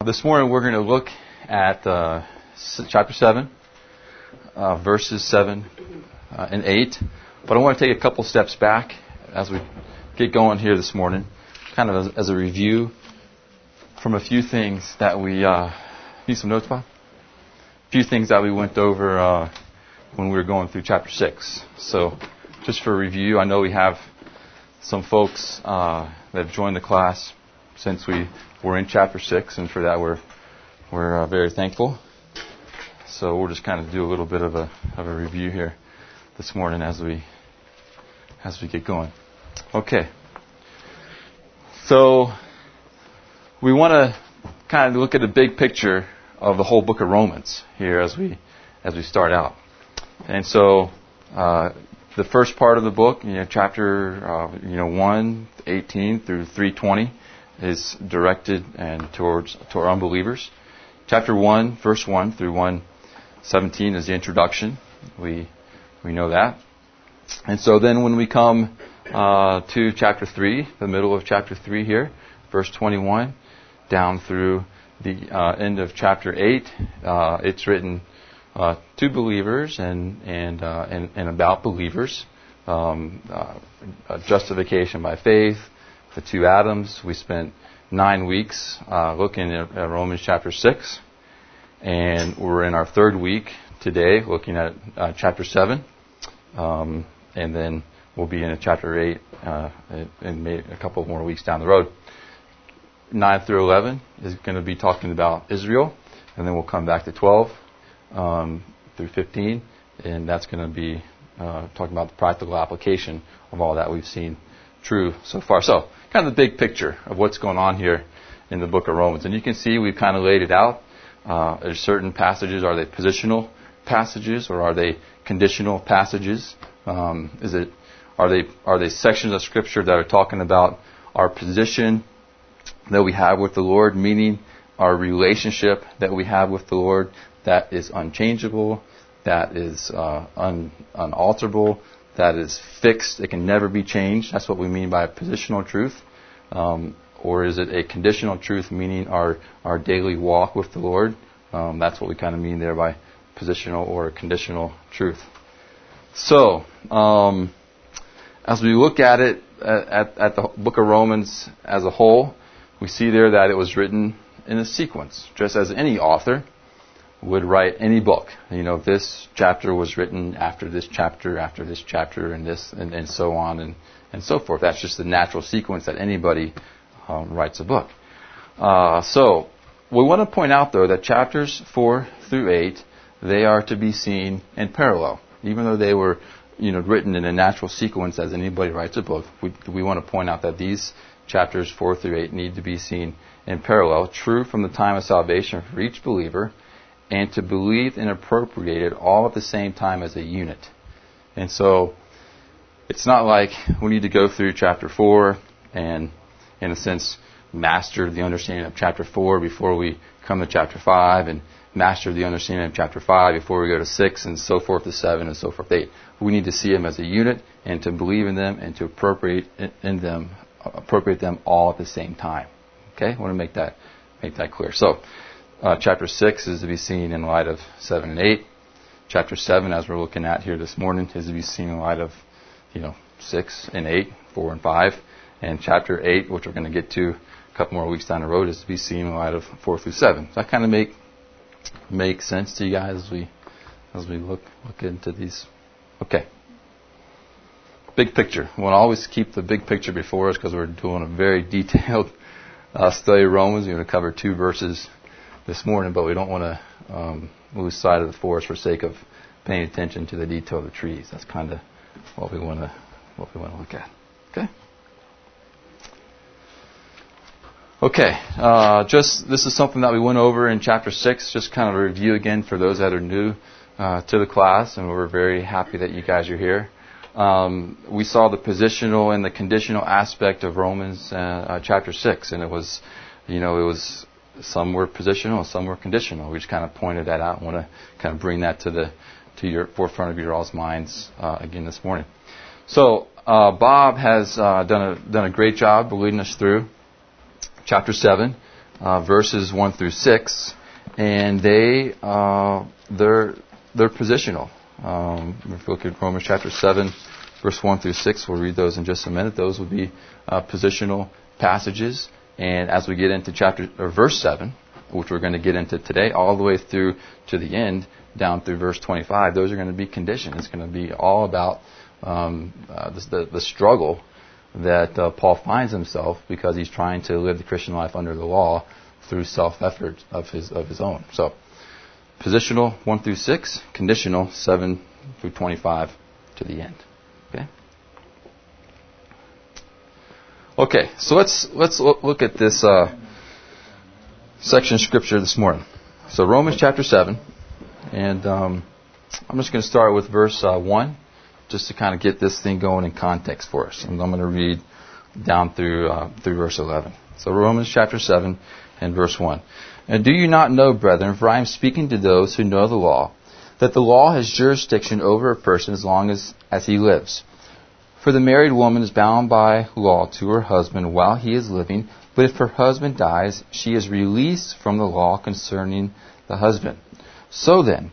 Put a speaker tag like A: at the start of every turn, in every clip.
A: This morning we're going to look at chapter 7, verses 7 and 8. But I want to take a couple steps back as we get going here this morning, kind of as a review from a few things that we... need some notes, Bob? A few things that we went over when we were going through chapter 6. So just for review, I know we have some folks that have joined the class since we were in chapter 6, and for that we're very thankful. So we'll just kind of do a little bit of a review here this morning as we get going. Okay. So we want to kind of look at the big picture of the whole book of Romans here as we start out. And so the first part of the book, chapter 1, 18 through 3:20 is directed and to our unbelievers. Chapter 1, verse 1 through 1:17 is the introduction. We know that. And so then when we come to chapter 3, the middle of chapter 3 here, verse 21, down through the end of chapter 8, it's written to believers and about believers. Justification by faith, the two Adams. We spent 9 weeks looking at Romans chapter 6, and we're in our third week today looking at chapter 7, and then we'll be in chapter 8 in a couple more weeks down the road. 9 through 11 is going to be talking about Israel, and then we'll come back to 12 through 15, and that's going to be talking about the practical application of all that we've seen true so far. So, kind of the big picture of what's going on here in the book of Romans. And you can see we've kind of laid it out. There's certain passages. Are they positional passages or are they conditional passages? Are they sections of Scripture that are talking about our position that we have with the Lord, meaning our relationship that we have with the Lord that is unchangeable, that is unalterable, that is fixed, it can never be changed. That's what we mean by positional truth. Or is it a conditional truth, meaning our daily walk with the Lord? That's what we kind of mean there by positional or conditional truth. So, as we look at it, at the book of Romans as a whole, we see there that it was written in a sequence, just as any author would write any book. This chapter was written after this chapter, and this, and so on, and so forth. That's just the natural sequence that anybody writes a book. So, we want to point out, though, that chapters 4 through 8, they are to be seen in parallel. Even though they were, written in a natural sequence as anybody writes a book, we want to point out that these chapters 4 through 8 need to be seen in parallel, true from the time of salvation for each believer, and to believe and appropriate it all at the same time as a unit. And so, it's not like we need to go through chapter 4 and, in a sense, master the understanding of chapter 4 before we come to chapter 5, and master the understanding of chapter 5 before we go to 6, and so forth to 7, and so forth to 8. We need to see them as a unit, and to believe in them, and to appropriate them all at the same time. Okay? I want to make that clear. So, chapter 6 is to be seen in light of 7 and 8. Chapter 7, as we're looking at here this morning, is to be seen in light of, 6 and 8, 4 and 5. And chapter 8, which we're going to get to a couple more weeks down the road, is to be seen in light of 4 through 7. Does that kind of make sense to you guys as we look into these? Okay. Big picture. We want to always keep the big picture before us because we're doing a very detailed study of Romans. We're going to cover 2 verses this morning, but we don't want to lose sight of the forest for sake of paying attention to the detail of the trees. That's kind of what we want to look at. Okay. Okay. This is something that we went over in chapter 6. Just kind of a review again for those that are new to the class, and we're very happy that you guys are here. We saw the positional and the conditional aspect of Romans chapter 6, and it was some were positional, some were conditional. We just kind of pointed that out and want to kind of bring that to your forefront of your all's minds again this morning. So Bob has done a great job leading us through chapter 7. verses 1 through 6, and they're positional. If we look at Romans chapter 7, verse 1 through 6, we'll read those in just a minute. Those will be positional passages. And as we get into verse 7, which we're going to get into today, all the way through to the end, down through verse 25, those are going to be conditioned. It's going to be all about the struggle that Paul finds himself because he's trying to live the Christian life under the law through self-effort of his own. So, positional 1 through 6, conditional 7 through 25 to the end. Okay, so let's look at this section of Scripture this morning. So Romans chapter 7, and I'm just going to start with verse 1, just to kind of get this thing going in context for us. And I'm going to read down through verse 11. So Romans chapter 7 and verse 1. And do you not know, brethren, for I am speaking to those who know the law, that the law has jurisdiction over a person as long as he lives. For the married woman is bound by law to her husband while he is living, but if her husband dies, she is released from the law concerning the husband. So then,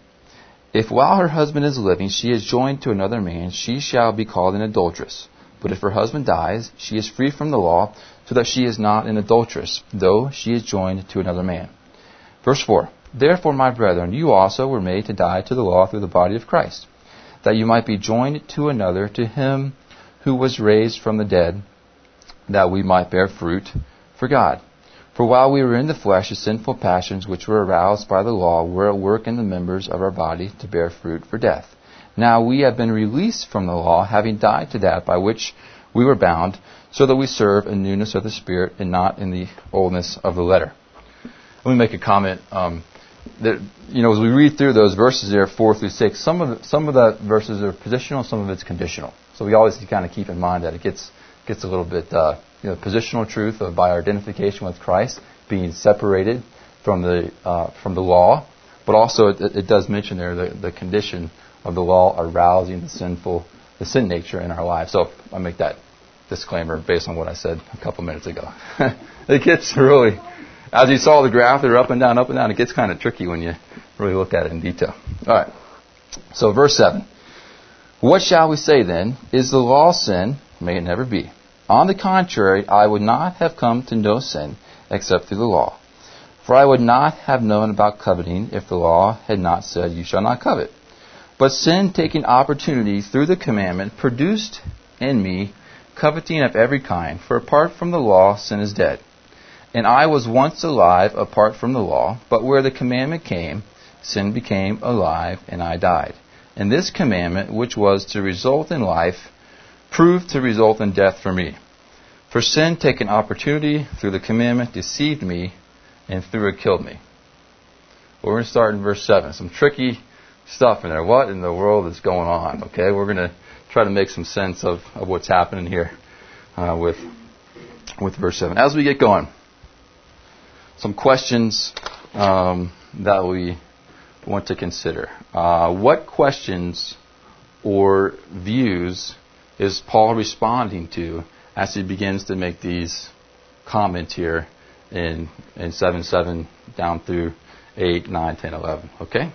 A: if while her husband is living she is joined to another man, she shall be called an adulteress. But if her husband dies, she is free from the law, so that she is not an adulteress, though she is joined to another man. Verse 4. Therefore, my brethren, you also were made to die to the law through the body of Christ, that you might be joined to another, to him who was raised from the dead, that we might bear fruit for God. For while we were in the flesh, the sinful passions which were aroused by the law were at work in the members of our body to bear fruit for death. Now we have been released from the law, having died to that by which we were bound, so that we serve in newness of the Spirit and not in the oldness of the letter. Let me make a comment. That, as we read through those verses there, 4 through 6, some of the verses are positional, some of it's conditional. So we always kind of keep in mind that it gets a little bit positional truth by our identification with Christ, being separated from the law, but also it does mention there the condition of the law arousing the sin nature in our lives. So I make that disclaimer based on what I said a couple minutes ago. It gets really, as you saw the graph, they're up and down. It gets kind of tricky when you really look at it in detail. All right. So verse 7. What shall we say then? Is the law sin? May it never be. On the contrary, I would not have come to know sin except through the law. For I would not have known about coveting if the law had not said, you shall not covet. But sin, taking opportunity through the commandment, produced in me coveting of every kind. For apart from the law, sin is dead. And I was once alive apart from the law, but where the commandment came, sin became alive, and I died. And this commandment, which was to result in life, proved to result in death for me. For sin, taking opportunity through the commandment, deceived me, and through it killed me. Well, we're going to start in verse 7. Some tricky stuff in there. What in the world is going on? Okay, we're going to try to make some sense of what's happening here with verse 7. As we get going, some questions that we want to consider. What questions or views is Paul responding to as he begins to make these comments here in 7:7 down through 8, 9, 10, 11? Okay?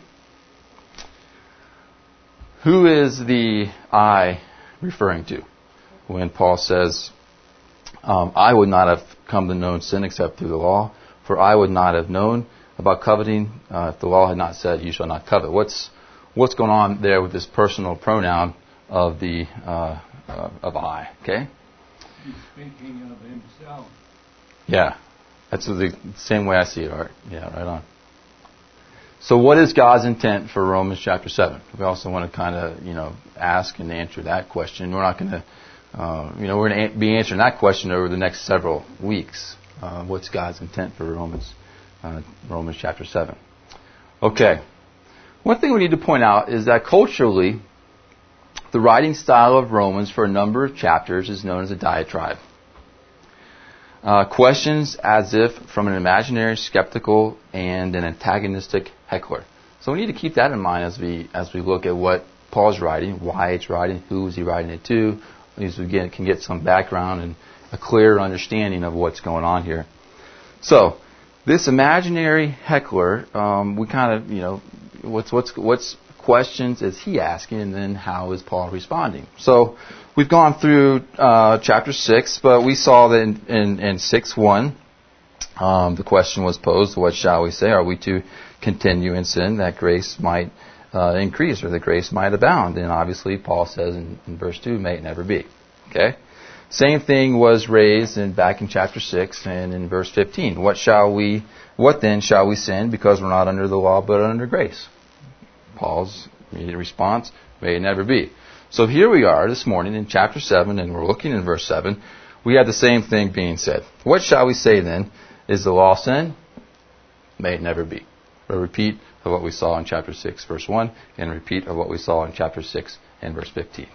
A: Who is the I referring to when Paul says, I would not have come to know sin except through the law, for I would not have known about coveting if the law had not said, you shall not covet? What's going on there with this personal pronoun of the of I? Okay.
B: He's speaking of himself.
A: Yeah, that's the same way I see it, Art. Yeah, right on. So, what is God's intent for Romans chapter 7? We also want to kind of ask and answer that question. We're not going to we're going to be answering that question over the next several weeks. What's God's intent for Romans chapter 7? Okay. One thing we need to point out is that culturally, the writing style of Romans for a number of chapters is known as a diatribe. Questions as if from an imaginary, skeptical, and an antagonistic heckler. So we need to keep that in mind as we look at what Paul's writing, why it's writing, who is he writing it to, as we can get some background and a clear understanding of what's going on here. So, this imaginary heckler, we kind of, what's questions is he asking, and then how is Paul responding? So we've gone through chapter 6, but we saw that in 6:1, the question was posed, what shall we say? Are we to continue in sin that grace might increase or that grace might abound? And obviously Paul says in verse 2, may it never be. Okay? Same thing was raised back in chapter 6 and in verse 15. What then shall we sin because we're not under the law but under grace? Paul's immediate response, may it never be. So here we are this morning in chapter 7, and we're looking in verse 7. We have the same thing being said. What shall we say then? Is the law sin? May it never be. A repeat of what we saw in chapter 6, verse 1, and a repeat of what we saw in chapter 6 and verse 15.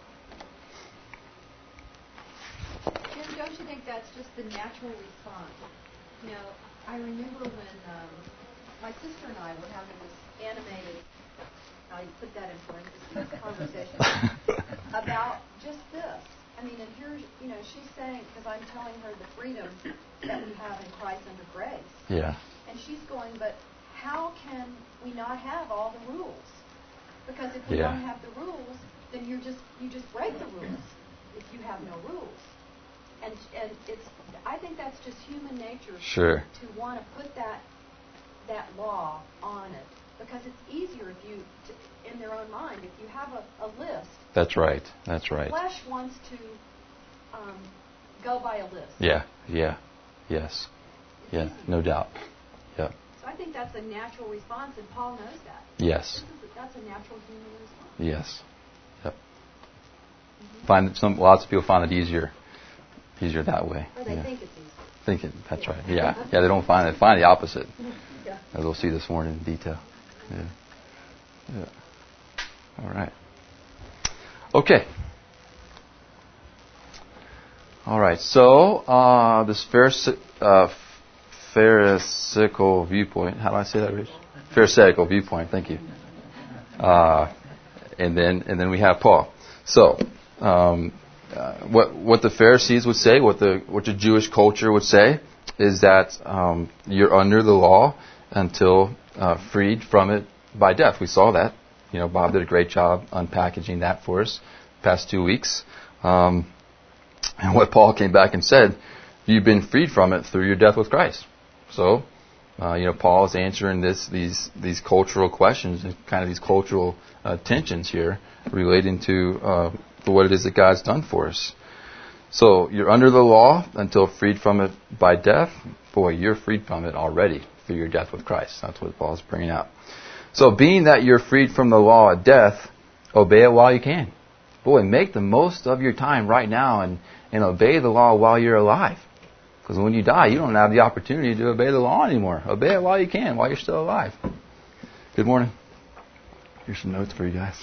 C: Jim, don't you think that's just the natural response? I remember when my sister and I were having this animated, I put that in parentheses, conversation about just this. And here's, she's saying, because I'm telling her the freedom that we have in Christ under grace.
A: Yeah.
C: And she's going, but how can we not have all the rules? Because if we
A: Yeah.
C: don't have the rules, then you just break the rules if you have no rules. And I think that's just human nature.
A: Sure.
C: To want to put that law on it, because it's easier in their own mind, if you have a list.
A: That's right.
C: The flesh wants to go by a list.
A: Yeah. Yes. Yeah, no doubt. Yeah.
C: So I think that's a natural response, and Paul knows that.
A: Yes.
C: That's a natural human response.
A: Yes. Yep. Lots of people find it easier that way.
C: Or they think it's easier.
A: That's right. Yeah. They don't find it. They find the opposite.
C: Yeah.
A: As we'll see this morning in detail. Yeah. All right. Okay. All right. So this Pharisaical viewpoint. How do I say that, Rich? Pharisaical viewpoint. Thank you. And then we have Paul. So what the Pharisees would say, what the Jewish culture would say, is that you're under the law until freed from it by death. We saw that. Bob did a great job unpackaging that for us past 2 weeks. And what Paul came back and said, you've been freed from it through your death with Christ. So, Paul is answering these cultural questions and kind of these cultural tensions here relating to what it is that God's done for us. So, you're under the law until freed from it by death. Boy, you're freed from it already through your death with Christ. That's what Paul's bringing out. So, being that you're freed from the law of death, obey it while you can. Boy, make the most of your time right now and obey the law while you're alive. Because when you die, you don't have the opportunity to obey the law anymore. Obey it while you can, while you're still alive. Good morning. Here's some notes for you guys.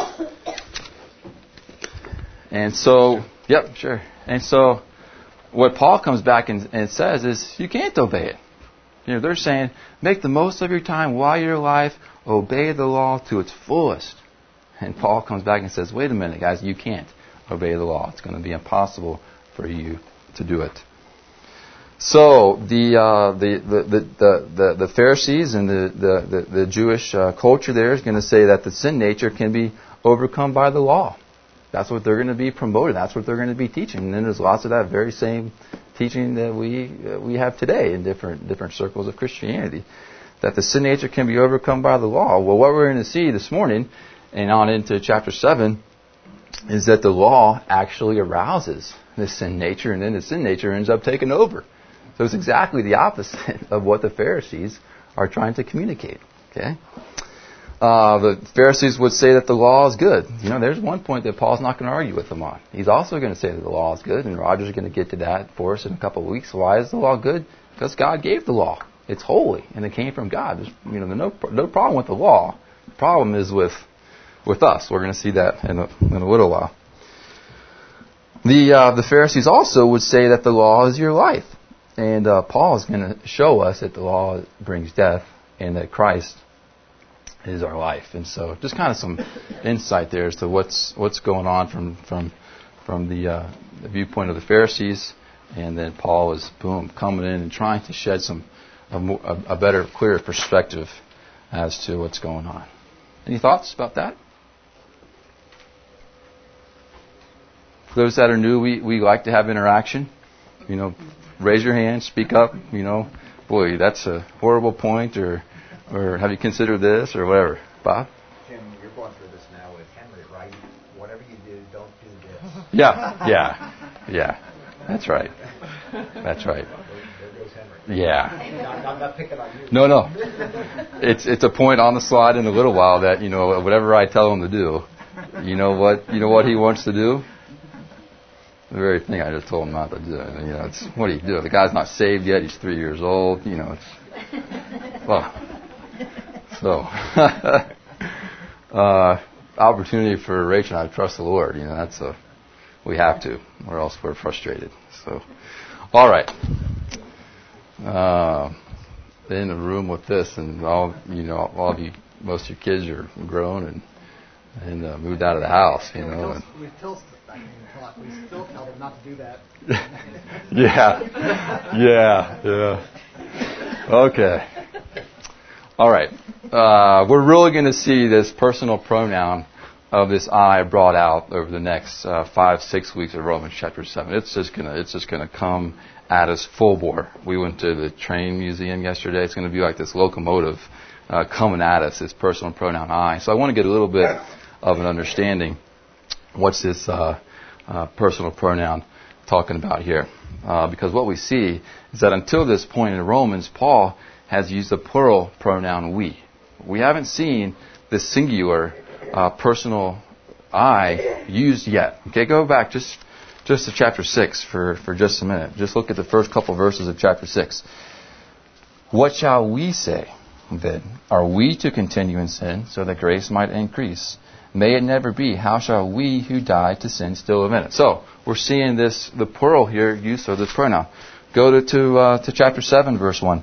A: And so, yep, sure. And so, what Paul comes back and says is, you can't obey it. They're saying, make the most of your time while you're alive, obey the law to its fullest. And Paul comes back and says, wait a minute, guys, you can't obey the law. It's going to be impossible for you to do it. So the Pharisees and the Jewish culture there is going to say that the sin nature can be overcome by the law. That's what they're going to be promoting. That's what they're going to be teaching. And then there's lots of that very same teaching that we have today in different circles of Christianity, that the sin nature can be overcome by the law. Well, what we're going to see this morning and on into chapter 7 is that the law actually arouses the sin nature, and then the sin nature ends up taking over. So it's exactly the opposite of what the Pharisees are trying to communicate. Okay, the Pharisees would say that the law is good. There's one point that Paul's not going to argue with them on. He's also going to say that the law is good, and Roger's going to get to that for us in a couple of weeks. Why is the law good? Because God gave the law. It's holy, and it came from God. There's no problem with the law. The problem is with us. We're going to see that in a little while. The Pharisees also would say that the law is your life. And Paul is going to show us that the law brings death and that Christ is our life. And so just kind of some insight there as to what's going on from the viewpoint of the Pharisees. And then Paul is, coming in and trying to shed some a better, clearer perspective as to what's going on. Any thoughts about that? For those that are new, we like to have interaction. Raise your hand, speak up. Boy, that's a horrible point, or have you considered this, or whatever. Bob?
D: Jim, you're going through this now with Henry, right? Whatever you do, don't do this.
A: Yeah. That's right.
D: There goes Henry.
A: Yeah.
D: Not picking on you.
A: No. It's a point on the slide in a little while that, whatever I tell him to do, you know what he wants to do? The very thing I just told him not to do. It's what do you do? The guy's not saved yet. He's 3 years old. Opportunity for Rachel and I to trust the Lord. We have to, or else we're frustrated. So, all right. In a room with this, and all of you, most of your kids are grown and moved out of the house.
E: We still tell them not to do that.
A: Yeah. Okay. All right. We're really going to see this personal pronoun of this I brought out over the next 5-6 weeks of Romans chapter 7. It's just gonna come at us full bore. We went to the train museum yesterday. It's going to be like this locomotive coming at us. This personal pronoun I. So I want to get a little bit of an understanding. What's this personal pronoun talking about here? Because what we see is that until this point in Romans, Paul has used the plural pronoun we. We haven't seen the singular personal I used yet. Okay, go back just to chapter 6 for just a minute. Just look at the first couple verses of chapter 6. What shall we say then? Are we to continue in sin so that grace might increase? May it never be. How shall we who died to sin still live in it? So we're seeing the plural here use of this pronoun. Go to chapter 7, verse 1.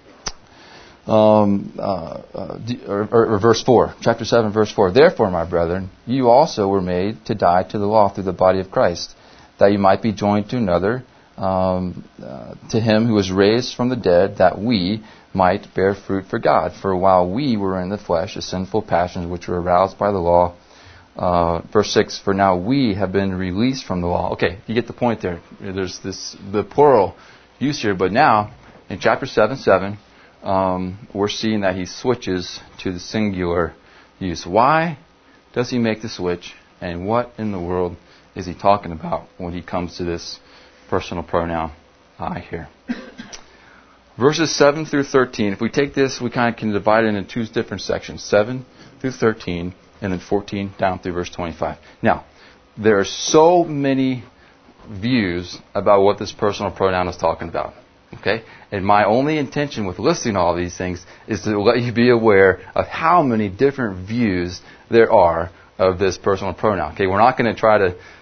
A: Or verse 4. Chapter 7, verse 4. Therefore, my brethren, you also were made to die to the law through the body of Christ, that you might be joined to another, to him who was raised from the dead, that we might bear fruit for God. For while we were in the flesh, the sinful passions which were aroused by the law. Verse 6, for now we have been released from the law. Okay, you get the point there. There's the plural use here, but now, in chapter 7, we're seeing that he switches to the singular use. Why does he make the switch, and what in the world is he talking about when he comes to this personal pronoun I here? Verses 7 through 13, if we take this, we kind of can divide it into two different sections, 7 through 13, and then 14 down through verse 25. Now, there are so many views about what this personal pronoun is talking about. Okay? And my only intention with listing all these things is to let you be aware of how many different views there are of this personal pronoun. Okay? We're not going to try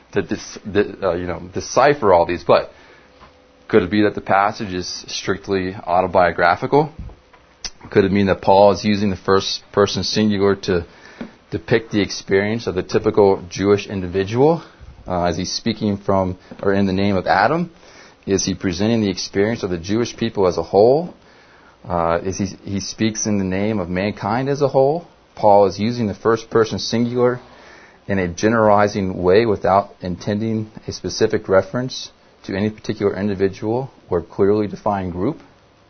A: to decipher all these, but could it be that the passage is strictly autobiographical? Could it mean that Paul is using the first person singular to depict the experience of the typical Jewish individual as he's speaking from or in the name of Adam? Is he presenting the experience of the Jewish people as a whole? He speaks in the name of mankind as a whole? Paul is using the first person singular in a generalizing way without intending a specific reference to any particular individual or clearly defined group.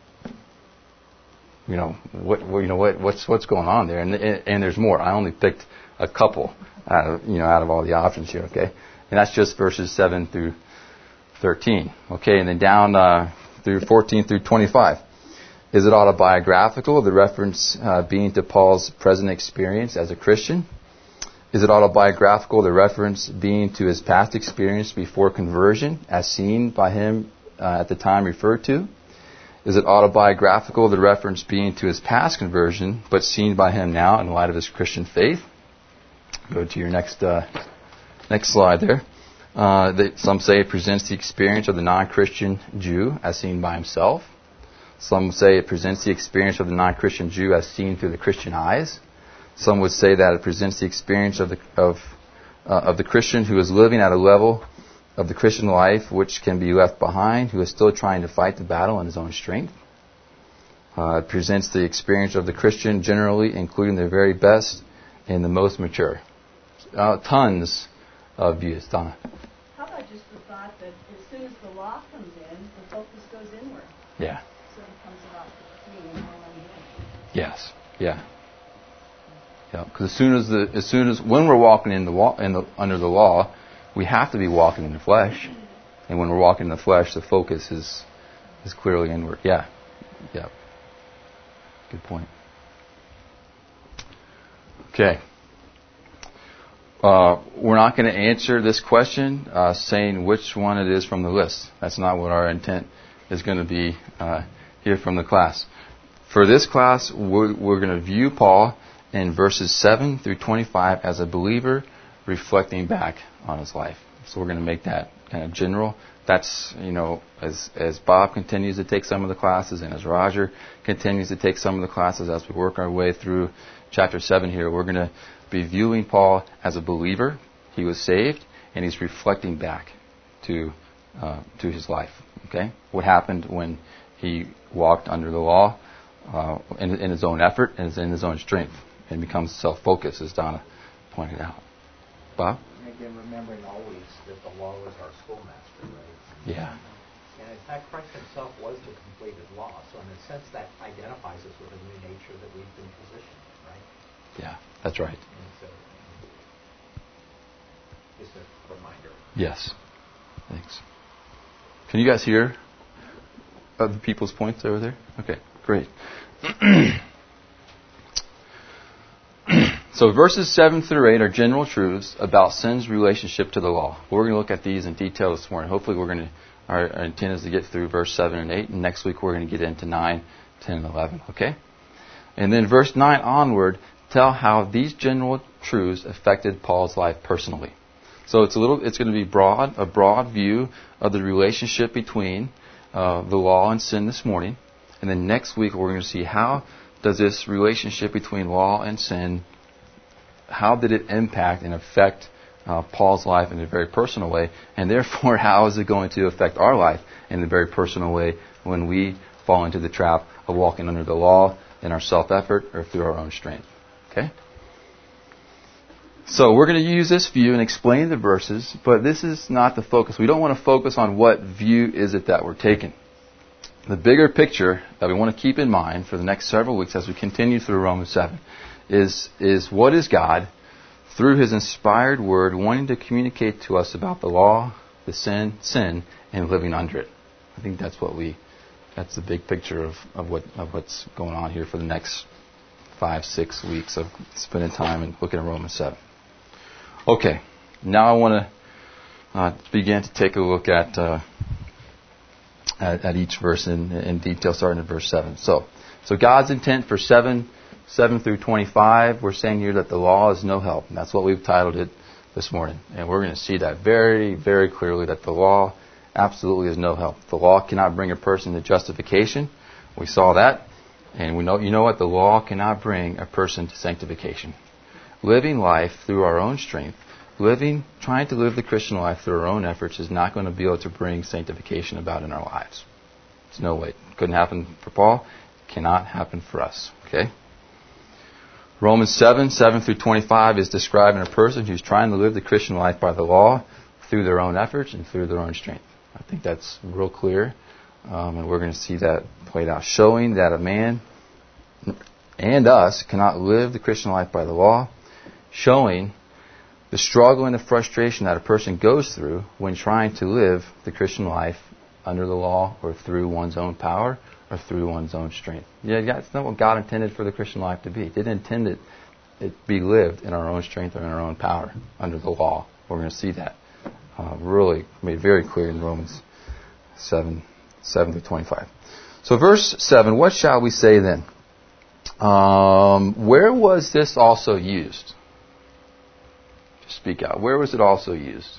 A: What's going on there? And there's more. I only picked a couple out of all the options here. Okay, and that's just verses 7 through 13. Okay, and then down through 14 through 25. Is it autobiographical? The reference being to Paul's present experience as a Christian. Is it autobiographical? The reference being to his past experience before conversion, as seen by him at the time referred to? Is it autobiographical? The reference being to his past conversion, but seen by him now in light of his Christian faith? Go to your next slide there. Some say it presents the experience of the non-Christian Jew as seen by himself. Some say it presents the experience of the non-Christian Jew as seen through the Christian eyes. Some would say that it presents the experience of the Christian who is living at a level of the Christian life which can be left behind, who is still trying to fight the battle in his own strength. It presents the experience of the Christian generally, including the very best and the most mature. Tons of views. Donna.
E: How about just the thought that as soon as the law comes in, the focus goes inward?
A: Yeah.
E: So it becomes about me and all I'm doing.
A: Yes. Yeah. Yeah. Because as soon as when we're walking under the law, we have to be walking in the flesh, and when we're walking in the flesh, the focus is clearly inward. Yeah. Yeah. Good point. Okay. We're not going to answer this question saying which one it is from the list. That's not what our intent is going to be here from the class. For this class, we're going to view Paul in verses 7 through 25 as a believer reflecting back on his life. So we're going to make that kind of general. That's, as Bob continues to take some of the classes and as Roger continues to take some of the classes as we work our way through chapter 7 here, we're going to be viewing Paul as a believer. He was saved, and he's reflecting back to his life. Okay, what happened when he walked under the law in his own effort and in his own strength, and becomes self-focused, as Donna pointed out. Bob?
D: And again, remembering always that the law is our schoolmaster, right?
A: Yeah.
D: And in fact, Christ himself was the completed law. So in a sense, that identifies us with a new nature that we've been positioned in, right?
A: Yeah, that's right.
D: And so, just a reminder.
A: Yes. Thanks. Can you guys hear other people's points over there? Okay, great. So verses 7 through 8 are general truths about sin's relationship to the law. We're going to look at these in detail this morning. Hopefully our intent is to get through verse 7 and 8, and next week we're going to get into 9, 10, and 11, okay? And then verse 9 onward tell how these general truths affected Paul's life personally. So it's going to be a broad view of the relationship between the law and sin this morning. And then next week we're going to see how does this relationship between law and sin, how did it impact and affect Paul's life in a very personal way, and therefore how is it going to affect our life in a very personal way when we fall into the trap of walking under the law in our self-effort or through our own strength. Okay? So we're going to use this view and explain the verses, but this is not the focus. We don't want to focus on what view is it that we're taking. The bigger picture that we want to keep in mind for the next several weeks as we continue through Romans 7 is what is God, through His inspired Word, wanting to communicate to us about the law, the sin, and living under it. I think that's the big picture of what's going on here for the next 5-6 weeks of spending time and looking at Romans 7. Okay, now I want to begin to take a look at each verse in detail, starting at verse 7. So God's intent for 7 through 25, we're saying here that the law is no help. And that's what we've titled it this morning. And we're going to see that very, very clearly, that the law absolutely is no help. The law cannot bring a person to justification. We saw that. And we know, you know what? The law cannot bring a person to sanctification. Living life through our own strength, trying to live the Christian life through our own efforts is not going to be able to bring sanctification about in our lives. There's no way. Couldn't happen for Paul. Cannot happen for us. Okay? Romans 7 through 25 is describing a person who's trying to live the Christian life by the law through their own efforts and through their own strength. I think that's real clear. And we're going to see that played out, showing that a man and us cannot live the Christian life by the law, showing the struggle and the frustration that a person goes through when trying to live the Christian life under the law or through one's own power or through one's own strength. Yeah, that's not what God intended for the Christian life to be. He didn't intend it be lived in our own strength or in our own power under the law. We're going to see that really made very clear in Romans 7 through 25. So verse 7, what shall we say then? Where was this also used? Just speak out. Where was it also used?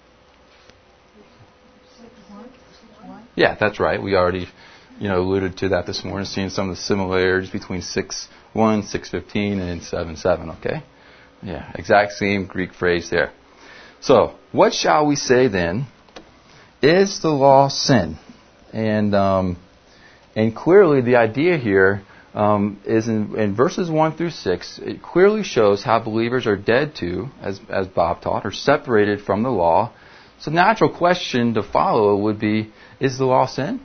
E: 6:1.
A: Yeah, that's right. We already alluded to that this morning, seeing some of the similarities between 6:1, 6:15, and 7:7. Okay? Yeah, exact same Greek phrase there. So, what shall we say then? Is the law sin? And And clearly the idea here is in verses 1 through 6, it clearly shows how believers are dead to, as Bob taught, or separated from the law. So the natural question to follow would be, is the law sin?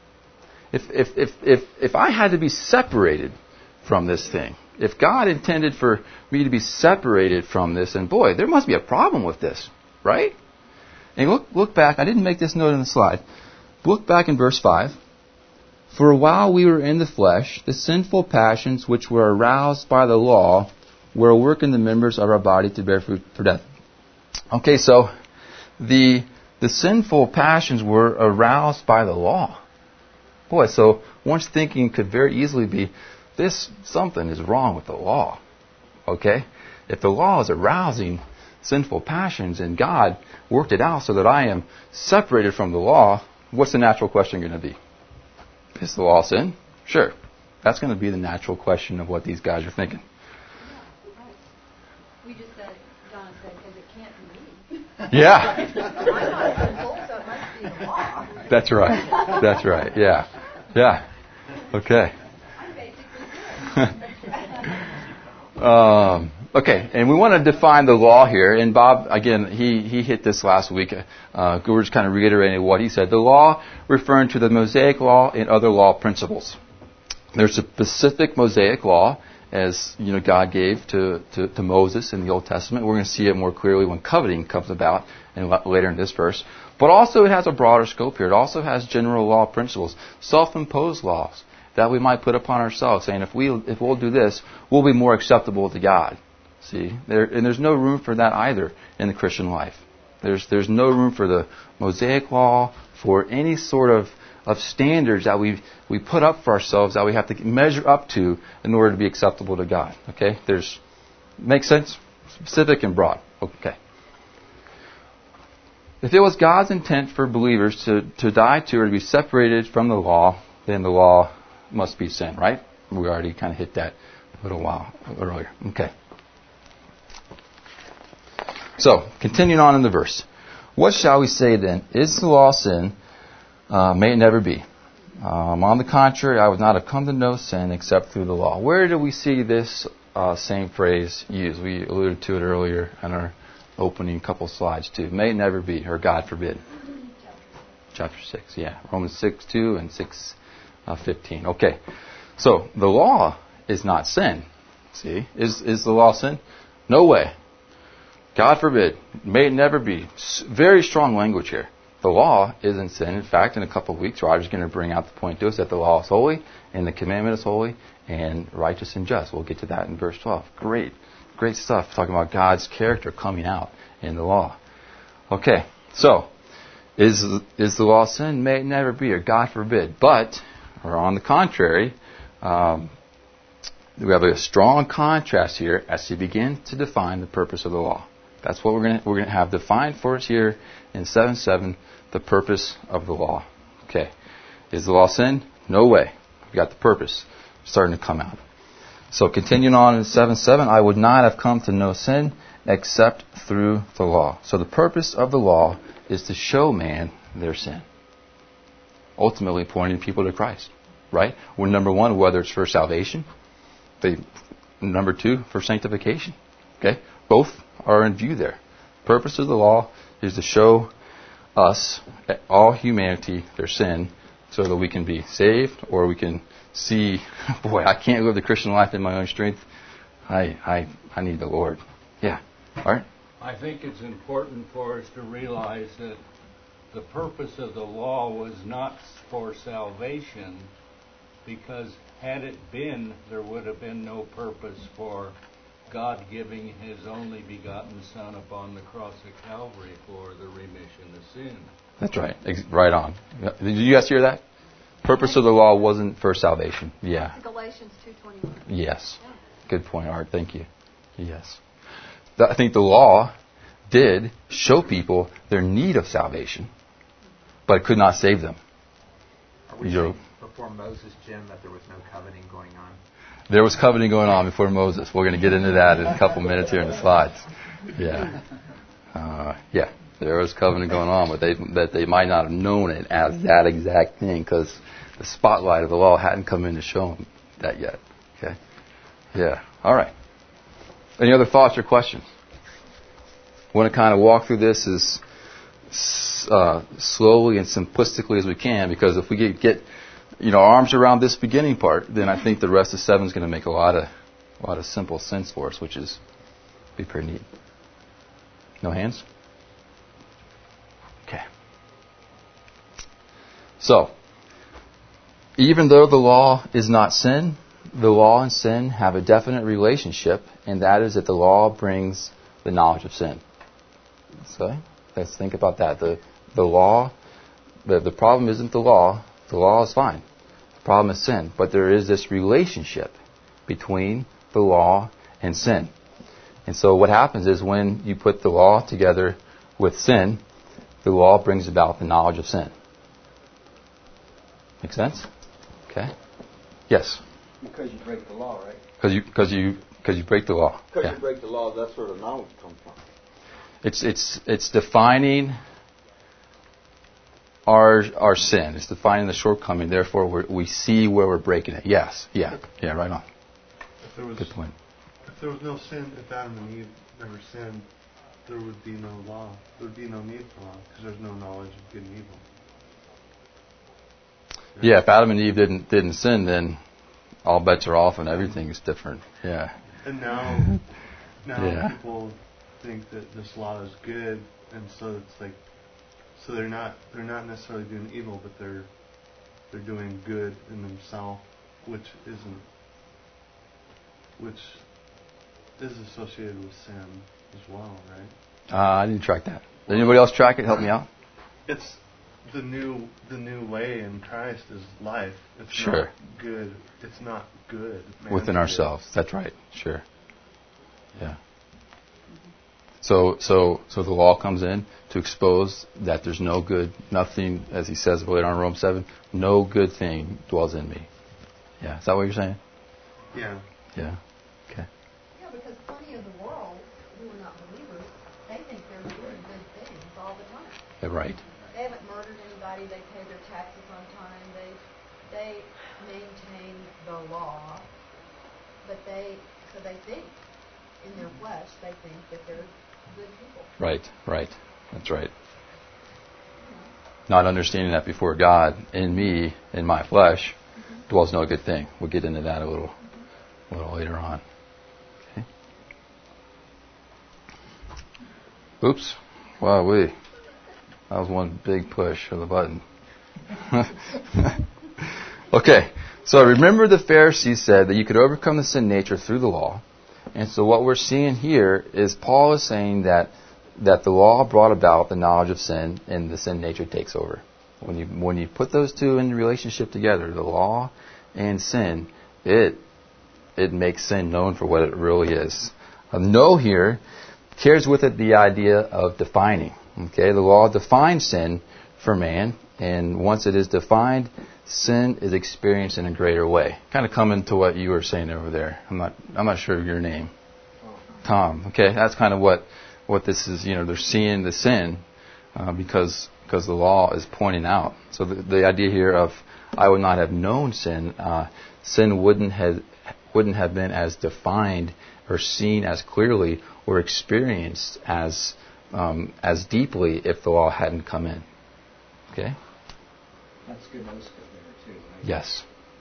A: If I had to be separated from this thing, if God intended for me to be separated from this, and boy, there must be a problem with this, right? And look back, I didn't make this note in the slide. Look back in verse 5. For while we were in the flesh, the sinful passions which were aroused by the law were at work in the members of our body to bear fruit for death. Okay, so the sinful passions were aroused by the law. Boy, so one's thinking could very easily be, something is wrong with the law. Okay? If the law is arousing sinful passions and God worked it out so that I am separated from the law, what's the natural question going to be? Is the law sin? Sure. That's going to be the natural question of what these guys are thinking.
C: We just said, John said, because it can't be me.
A: Yeah.
C: I'm not sinful, so it must be the law.
A: That's right. That's right. Yeah. Yeah. Okay.
C: I'm basically good.
A: Okay, and we want to define the law here. And Bob, again, he hit this last week. We're just kind of reiterating what he said. The law referring to the Mosaic law and other law principles. There's a specific Mosaic law, as God gave to Moses in the Old Testament. We're going to see it more clearly when coveting comes about and later in this verse. But also it has a broader scope here. It also has general law principles, self-imposed laws that we might put upon ourselves, saying if we'll do this, we'll be more acceptable to God. See, there's no room for that either in the Christian life. There's no room for the Mosaic law, for any sort of standards that we put up for ourselves that we have to measure up to in order to be acceptable to God. Okay, makes sense? Specific and broad. Okay. If it was God's intent for believers to die to or to be separated from the law, then the law must be sin, right? We already kind of hit that a little while earlier. Okay. So, continuing on in the verse. What shall we say then? Is the law sin? May it never be. On the contrary, I would not have come to know sin except through the law. Where do we see this same phrase used? We alluded to it earlier in our opening couple slides too. May it never be, or God forbid. Chapter 6, yeah. Romans 6:2 and 6:15. Okay. So, the law is not sin. See? Is the law sin? No way. God forbid. May it never be. Very strong language here. The law isn't sin. In fact, in a couple of weeks, Roger's going to bring out the point to us that the law is holy, and the commandment is holy, and righteous and just. We'll get to that in verse 12. Great stuff. Talking about God's character coming out in the law. Okay, so, is the law sin? May it never be, or God forbid. But, or on the contrary, we have a strong contrast here as we begin to define the purpose of the law. That's what we're going to have defined for us here in 7:7, the purpose of the law. Okay. Is the law sin? No way. We've got the purpose starting to come out. So continuing on in 7:7, I would not have come to know sin except through the law. So the purpose of the law is to show man their sin. Ultimately pointing people to Christ. Right? Well, number one, whether it's for salvation. Number two, for sanctification. Okay? Both are in view there. The purpose of the law is to show us, all humanity, their sin, so that we can be saved, or we can see, boy, I can't live the Christian life in my own strength. I need the Lord. Yeah. All right.
B: I think it's important for us to realize that the purpose of the law was not for salvation, because had it been, there would have been no purpose for God giving His only begotten Son upon the cross of Calvary for the remission of sin.
A: That's right. Right on. Did you guys hear that? Purpose of the law wasn't for salvation. Yeah.
C: Galatians 2:21.
A: Yes. Good point, Art. Thank you. Yes. I think the law did show people their need of salvation, but it could not save them.
D: Are we saying before Moses, Jim, that there was no coveting going on?
A: There was coveting going on before Moses. We're going to get into that in a couple minutes here in the slides. Yeah. There was covenant going on, but they might not have known it as that exact thing, because the spotlight of the law hadn't come in to show him that yet. Okay? Yeah. All right. Any other thoughts or questions? I want to kind of walk through this as slowly and simplistically as we can, because if we get our arms around this beginning part, then I think the rest of 7 is going to make a lot of simple sense for us, which is be pretty neat. No hands? Okay. So, even though the law is not sin, the law and sin have a definite relationship, and that is that the law brings the knowledge of sin. So, let's think about that. The law, the problem isn't the law. The law is fine. The problem is sin. But there is this relationship between the law and sin. And so what happens is when you put the law together with sin, the law brings about the knowledge of sin. Make sense? Okay. Yes?
F: Because you break the law, right?
A: Because you break the law.
F: Because you break the law, that's where the knowledge comes from.
A: It's defining our sin. It's defining the shortcoming. Therefore, we see where we're breaking it. Yes. Yeah. Right on. Good point.
G: If there was no sin, if Adam and Eve never sinned, there would be no law. There would be no need for law because there's no knowledge of good and evil.
A: Yeah, if Adam and Eve didn't sin, then all bets are off and everything is different. Yeah.
G: And now
A: Yeah.
G: people think that this law is good, and so it's like, so they're not necessarily doing evil, but they're doing good in themselves, which is associated with sin as well, right?
A: I didn't track that. Did anybody else track it? Help me out.
G: It's the new way in Christ is life. It's
A: Sure.
G: not good. It's not good.
A: Within ourselves. That's right. Sure. Yeah. So the law comes in to expose that there's no good, nothing, as he says later on in Romans 7, no good thing dwells in me. Yeah. Is that what you're saying?
G: Yeah.
A: Yeah. Okay.
C: Yeah, because plenty of the world who are not believers, they think they're doing good things all the time.
A: Yeah, right.
C: They haven't murdered anybody. They pay their taxes on time. They maintain the law, but they think in their flesh they think that they're good people.
A: Right. That's right. Not understanding that before God, in me, in my flesh, dwells no good thing. We'll get into that a little later on. Okay. Oops. Wow, that was one big push of the button. Okay. So remember the Pharisees said that you could overcome the sin nature through the law. And so what we're seeing here is Paul is saying that the law brought about the knowledge of sin, and the sin nature takes over. When you put those two in relationship together, the law and sin, it makes sin known for what it really is. Know here carries with it the idea of defining. Okay, the law defines sin for man, and once it is defined, sin is experienced in a greater way. Kind of coming to what you were saying over there. I'm not sure of your name. Tom. Okay, that's kind of what this is. They're seeing the sin because the law is pointing out. So the idea here of I would not have known sin. Sin wouldn't have been as defined or seen as clearly or experienced as deeply if the law hadn't come in. Okay.
D: That's good news there too, right?
A: Yes.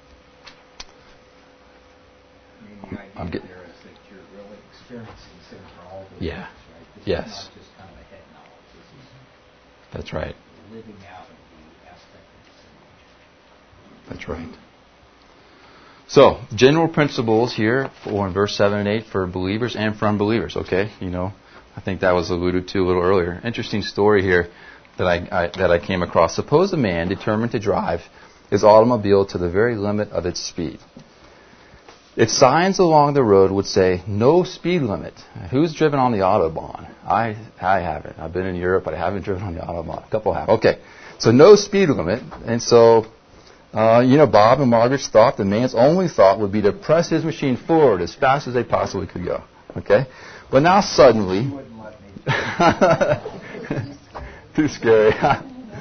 D: I mean, the idea there is that you're really experiencing sin for all the
A: Yeah.
D: things, right? This
A: Yes.
D: is not just kind of a head knowledge. This is
A: That's right.
D: living out of the aspect of sin nature.
A: That's right. So, general principles here in verse 7 and 8 for believers and for unbelievers. Okay, I think that was alluded to a little earlier. Interesting story here that I came across. Suppose a man determined to drive his automobile to the very limit of its speed. If signs along the road would say, no speed limit, who's driven on the Autobahn? I haven't. I've been in Europe, but I haven't driven on the Autobahn. A couple have. Okay, so no speed limit. And so, Bob and Margaret's thought, the man's only thought would be to press his machine forward as fast as they possibly could go. Okay? But now suddenly... Too scary.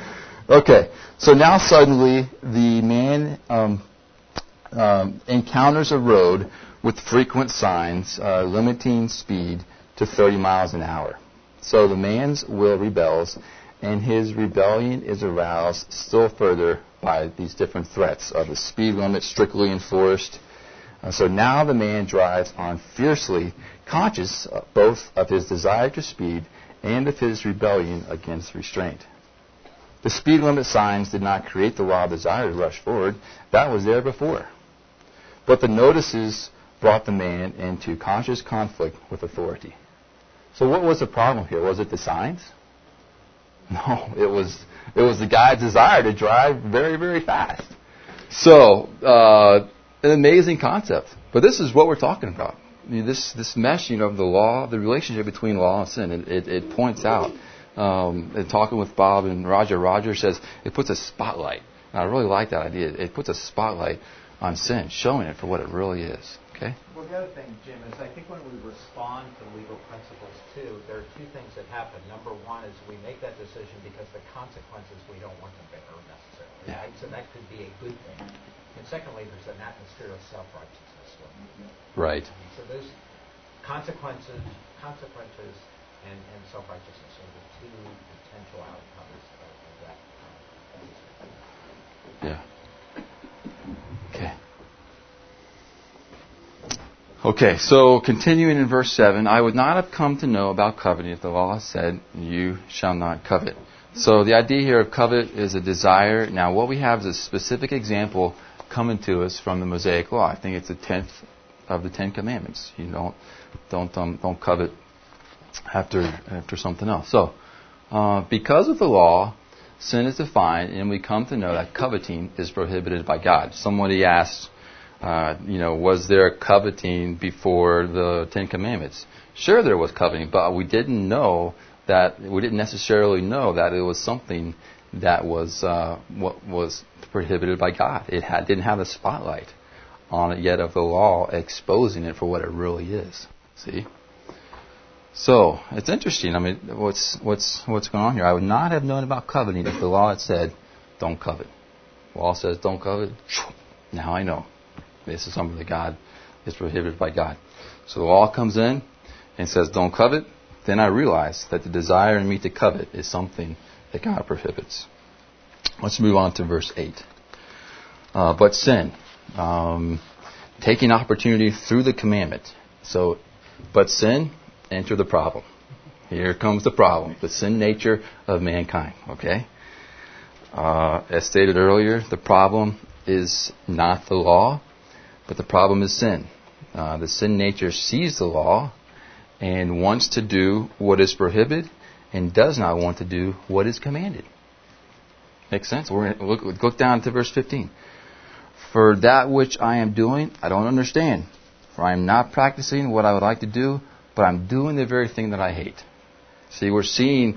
A: Okay, so now suddenly the man encounters a road with frequent signs limiting speed to 30 miles an hour. So the man's will rebels, and his rebellion is aroused still further by these different threats of the speed limit strictly enforced. So now the man drives on fiercely, conscious both of his desire to speed and of his rebellion against restraint. The speed limit signs did not create the wild desire to rush forward. That was there before. But the notices brought the man into conscious conflict with authority. So what was the problem here? Was it the signs? No, it was the guy's desire to drive very, very fast. So, an amazing concept. But this is what we're talking about. I mean, this meshing of the law, the relationship between law and sin, it points out. And talking with Bob and Roger says it puts a spotlight. And I really like that idea. It puts a spotlight on sin, showing it for what it really is. Okay?
D: Well, the other thing, Jim, is I think when we respond to legal principles, too, there are two things that happen. Number one is we make that decision because the consequences we don't want to bear necessarily.
A: Yeah.
D: Right? So that could be a good thing. And secondly, there's an atmosphere of self-righteousness.
A: Right.
D: So those consequences and self-righteousness are the two potential outcomes of that.
A: Yeah. Okay. Okay, so continuing in verse 7, I would not have come to know about coveting if the law said, you shall not covet. So the idea here of covet is a desire. Now what we have is a specific example coming to us from the Mosaic Law. I think it's the 10th of the 10 Commandments. You don't covet after something else. So, because of the law, sin is defined, and we come to know that coveting is prohibited by God. Somebody asked, was there coveting before the 10 Commandments? Sure, there was coveting, but we didn't necessarily know that it was something that was what was prohibited by God. It didn't have a spotlight on it yet of the law exposing it for what it really is. See? So it's interesting. I mean, what's going on here? I would not have known about coveting if the law had said, "Don't covet." The law says, "Don't covet." Now I know. This is something that God is prohibited by God. So the law comes in and says, "Don't covet." Then I realize that the desire in me to covet is something that God prohibits. Let's move on to verse 8. But sin, taking opportunity through the commandment. So, but sin, enter the problem. Here comes the problem, the sin nature of mankind. Okay? As stated earlier, the problem is not the law, but the problem is sin. The sin nature sees the law and wants to do what is prohibited and does not want to do what is commanded. Makes sense? We're going to look down to verse 15. For that which I am doing, I don't understand. For I am not practicing what I would like to do, but I'm doing the very thing that I hate. See, we're seeing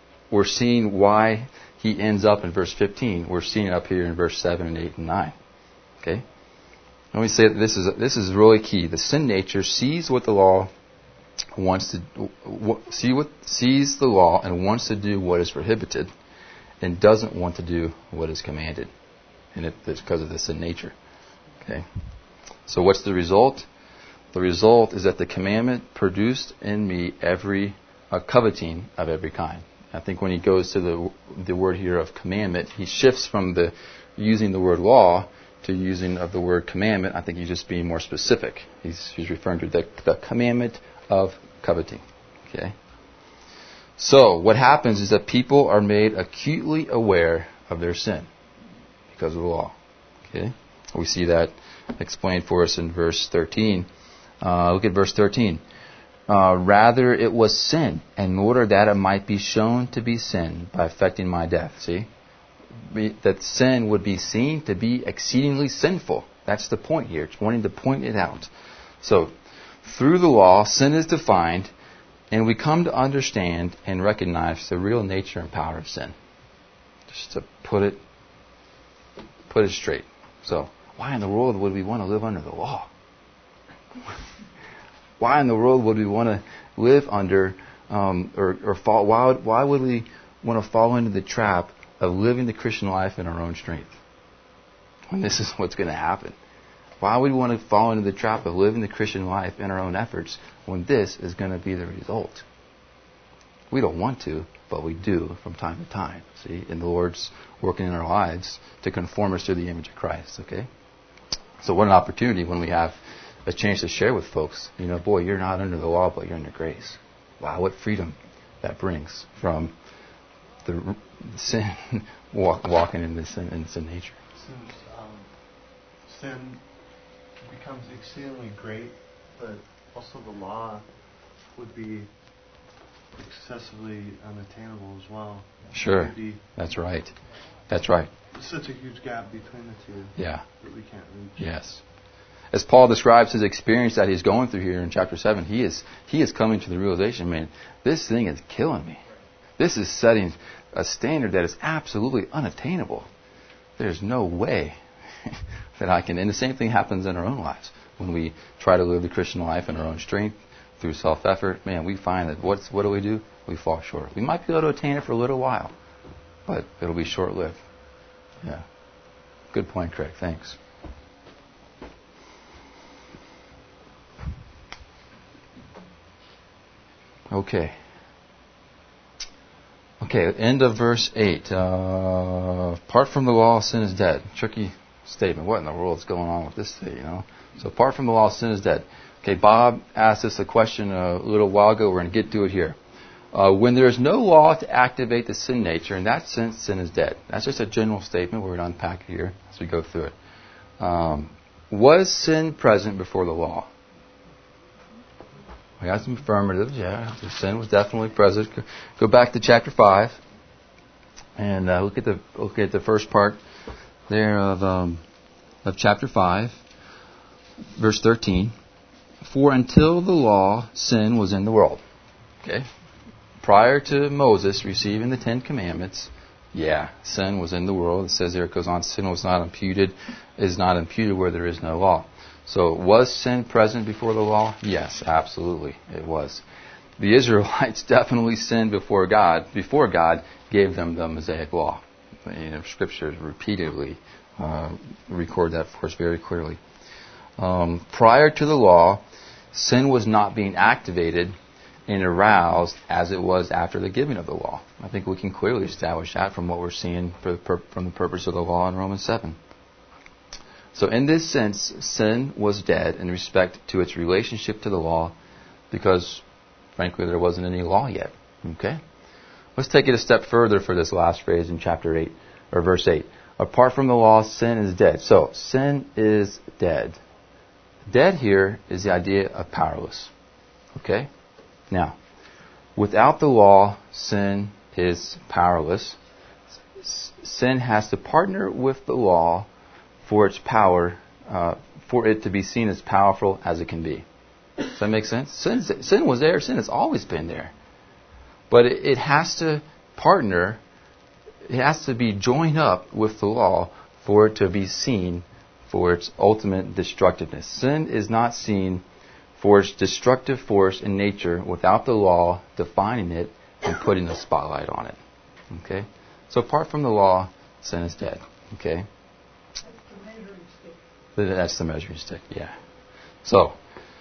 A: why he ends up in verse 15. We're seeing it up here in verse 7 and 8 and 9. Okay? Let me say that this is really key. The sin nature sees what the law wants to sees the law and wants to do what is prohibited, and doesn't want to do what is commanded, and it's because of the sin nature. Okay. So what's the result? The result is that the commandment produced in me a coveting of every kind. I think when he goes to the word here of commandment, he shifts from the using the word law to using of the word commandment. I think he's just being more specific. He's referring to the commandment of coveting. Okay. So what happens is that people are made acutely aware of their sin because of the law. Okay. We see that explained for us in verse 13. Look at verse 13. Rather it was sin, in order that it might be shown to be sin by effecting my death. See? That sin would be seen to be exceedingly sinful. That's the point here. It's wanting to point it out. So, through the law, sin is defined, and we come to understand and recognize the real nature and power of sin. Just to put it straight. So, why in the world would we want to live under the law? Why in the world would we want to live under, or fall? Why would we want to fall into the trap of living the Christian life in our own strength, when this is what's going to happen? Why would we want to fall into the trap of living the Christian life in our own efforts when this is going to be the result? We don't want to, but we do from time to time. See? And the Lord's working in our lives to conform us to the image of Christ. Okay? So what an opportunity when we have a chance to share with folks. Boy, you're not under the law, but you're under grace. Wow, what freedom that brings from the sin, walking in this sin nature.
G: Since sin becomes exceedingly great, but also the law would be excessively unattainable as well.
A: Sure. That's right. That's right.
G: There's such a huge gap between the two.
A: Yeah.
G: That we can't reach.
A: Yes. As Paul describes his experience that he's going through here in chapter 7, he is coming to the realization, man, this thing is killing me. This is setting a standard that is absolutely unattainable. There's no way that I can. And the same thing happens in our own lives. When we try to live the Christian life in our own strength, through self-effort, man, we find that what do? We fall short. We might be able to attain it for a little while, but it'll be short-lived. Yeah. Good point, Craig. Thanks. Okay, end of verse 8. Apart from the law, sin is dead. Tricky statement. What in the world is going on with this thing, So apart from the law, sin is dead. Okay, Bob asked us a question a little while ago. We're going to get to it here. When there is no law to activate the sin nature, in that sense, sin is dead. That's just a general statement. We're going to unpack it here as we go through it. Was sin present before the law? We got some affirmatives. Yeah, the sin was definitely present. Go back to chapter 5 and look at the first part there of chapter 5, verse 13. For until the law, sin was in the world. Okay? Prior to Moses receiving the Ten Commandments, sin was in the world. It says there, it goes on, sin is not imputed where there is no law. So was sin present before the law? Yes, absolutely, it was. The Israelites definitely sinned before God gave them the Mosaic law. Scriptures repeatedly record that for us very clearly. Prior to the law, sin was not being activated and aroused as it was after the giving of the law. I think we can clearly establish that from what we're seeing from the purpose of the law in Romans 7. So in this sense, sin was dead in respect to its relationship to the law because, frankly, there wasn't any law yet. Okay? Let's take it a step further for this last phrase in chapter 8, or verse 8. Apart from the law, sin is dead. So, sin is dead. Dead here is the idea of powerless. Okay? Now, without the law, sin is powerless. Sin has to partner with the law for its power, for it to be seen as powerful as it can be. Does that make sense? Sin was there. Sin has always been there. But it has to partner, it has to be joined up with the law for it to be seen for its ultimate destructiveness. Sin is not seen for its destructive force in nature without the law defining it and putting a spotlight on it. Okay? So apart from the law, sin is dead. Okay? That's the measuring stick, yeah. So,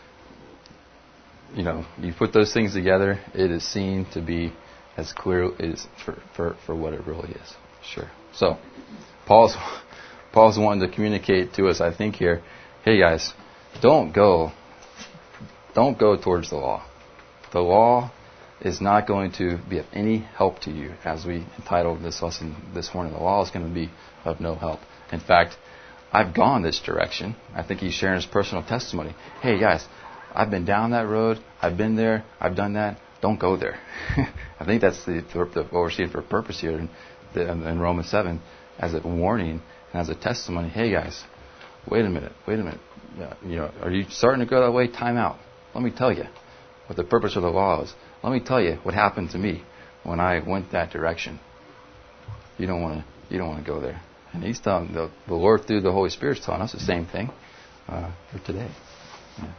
A: you put those things together, it is seen to be as clear as for what it really is. Sure. So, Paul's wanting to communicate to us, I think here, hey guys, don't go towards the law. The law is not going to be of any help to you. As we entitled this lesson this morning, the law is going to be of no help. In fact, I've gone this direction. I think he's sharing his personal testimony. Hey guys, I've been down that road. I've been there. I've done that. Don't go there. I think that's what we're seeing for purpose here in Romans 7 as a warning and as a testimony. Hey guys, wait a minute. Are you starting to go that way? Time out. Let me tell you what the purpose of the law is. Let me tell you what happened to me when I went that direction. You don't want to go there. And he's telling the Lord through the Holy Spirit is telling us the same thing for today. Yeah.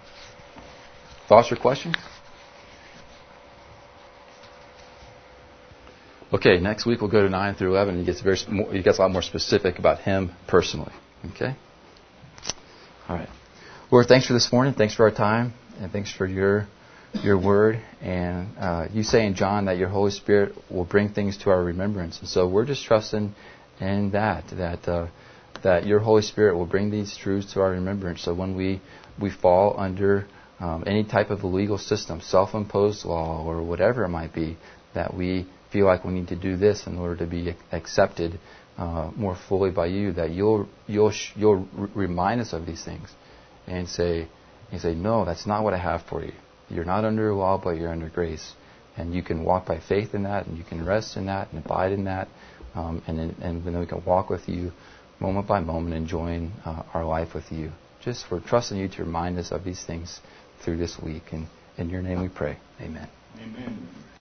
A: Thoughts or questions? Okay, next week we'll go to 9 through 11. He gets a lot more specific about him personally. Okay? All right. Lord, thanks for this morning. Thanks for our time. And thanks for your word. And you say in John that your Holy Spirit will bring things to our remembrance. And so we're just trusting in that your Holy Spirit will bring these truths to our remembrance. So when we fall under any type of a legal system, self-imposed law or whatever it might be, that we feel like we need to do this in order to be accepted more fully by you, that you'll remind us of these things and say, no, that's not what I have for you. You're not under law, but you're under grace. And you can walk by faith in that, and you can rest in that, and abide in that, and then we can walk with you moment by moment, enjoying our life with you. Just we're trusting you to remind us of these things through this week. And in your name we pray. Amen.
B: Amen.